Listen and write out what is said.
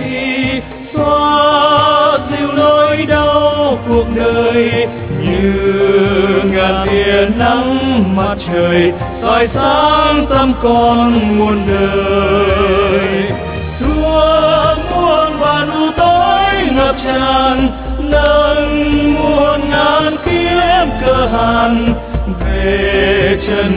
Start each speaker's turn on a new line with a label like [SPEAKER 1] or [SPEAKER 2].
[SPEAKER 1] xóa dịu nỗi đau cuộc đời, như ngàn tia nắng mặt trời soi sáng tâm con muôn đời. Chúa muôn vàn u tối ngập tràn, nâng muôn ngàn kiếp cơ hàn, về trần